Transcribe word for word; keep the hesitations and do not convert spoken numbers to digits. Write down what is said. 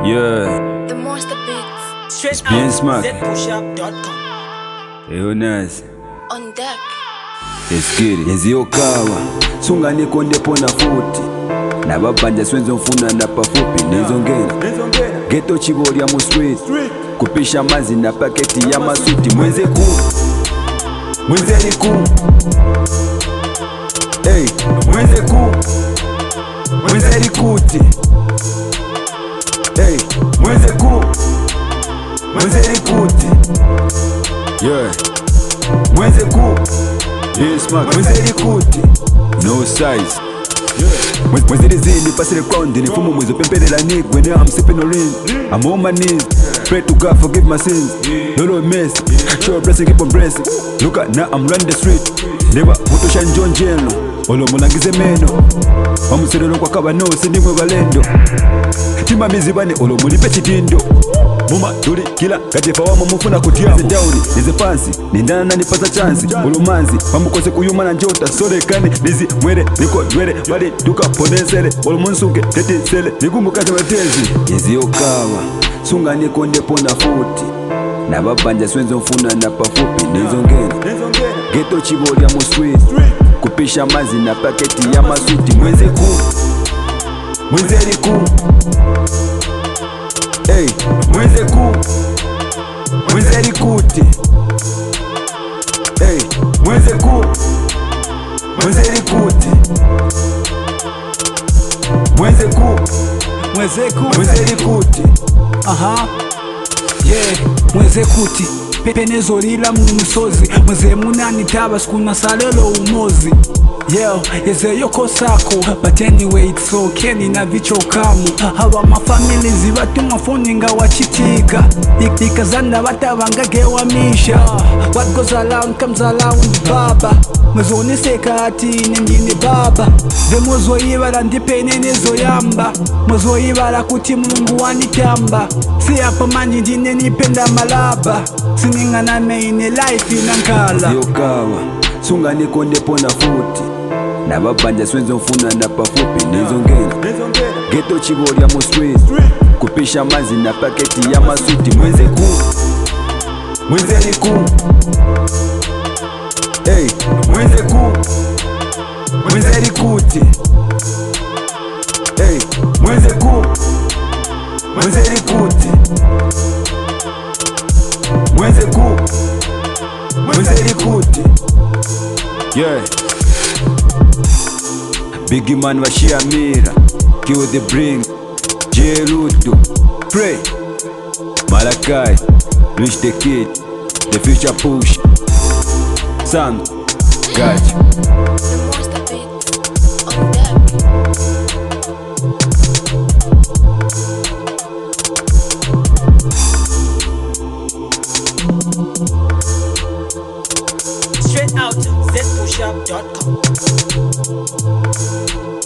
Yeah. The Monster Beats. Straight Bien out smart. z push up dot com. Eyo nazi On deck. esikiri eziyokawa sunganiko ndepona futi nababanja swenzo mfuna napafupi nezongera geto chibolya mu street kupisha mazi na paketi ya masuti mwenze ku mwenze liku hey mwenze ku mwenze likuti hey mwenze ku mwenze likuti yeah mwenze ku yes man mwenze likuti no size Mwenze lizini pasile crown ni fumo mwezo pempelela nigwe now I'm sipping no ring I'm on my knees pray to God forgive my sins Lolo mess show blessing keep on blessing look at now I'm running the street never mutosha njonjelo olo munangize meno wamuserero kwa kaba no sindimwe balendo tima mizibane olo mulipe chidindo muma tuli kila kajefa wamo mufuna kutiamu down nize fancy nindana nani pasa chance ulumanzi pamukose kuyuma na njota sorekane nizi mwere niko dwere bali duka ponesele olumunsuke teti sele nikumbukaze matezi nizi okawa sunga niko ndepo na futi nababanja swenzo mfuna na pafupi nizongera geto chibolya mu street kupisha mazi na paketi ya masuti mwenze ku mwenze liku hey mwenze ku mwenze likuti hey mwenze ku mwenze likuti mwenze ku Mwenze kuti mwenze likuti aha yeah mwenze kuti pepenezo lila mumusozi mwenze munani taba skuna salelo umozi yeah yezeyo kosako but anyway it's okay nina vicho kamu haba mafamili zibatuma phone nga wachitika ikazanda batabangage wamisha what goes around comes around baba mwezoni sekati ningine baba vemozo ibara ndipene nezo yamba mwezo ibara kuti Mungu wanitamba si hapa mani ndine nipenda malaba siningana main life inankala yokawa sunga niko ndepo na futi nababanja swenzo mfuna na pafupi nizongera geto chibolya mu street kupisha mazi na paketi ya masuti mwenze ku mwenze liku hey mwenze ku mwenze likuti hey mwenze ku mwenze likuti mwenze ku mwenze likuti yeah Biggie man washiamira kill the brink Jerudo pray Malakai reach the kid the future push Sam gotcha The Monster Beats. On deck. Straight out z push up dot com.